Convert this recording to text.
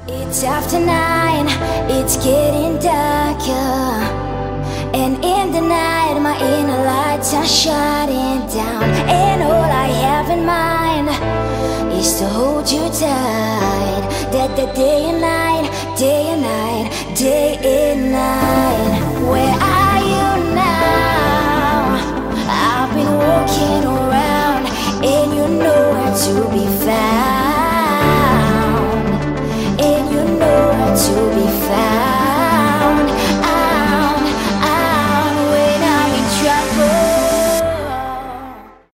It's after 9, it's getting darker, and in the night my inner lights are shutting down, and all I have in mind is to hold you tight. That the day and night, day and night, day and night.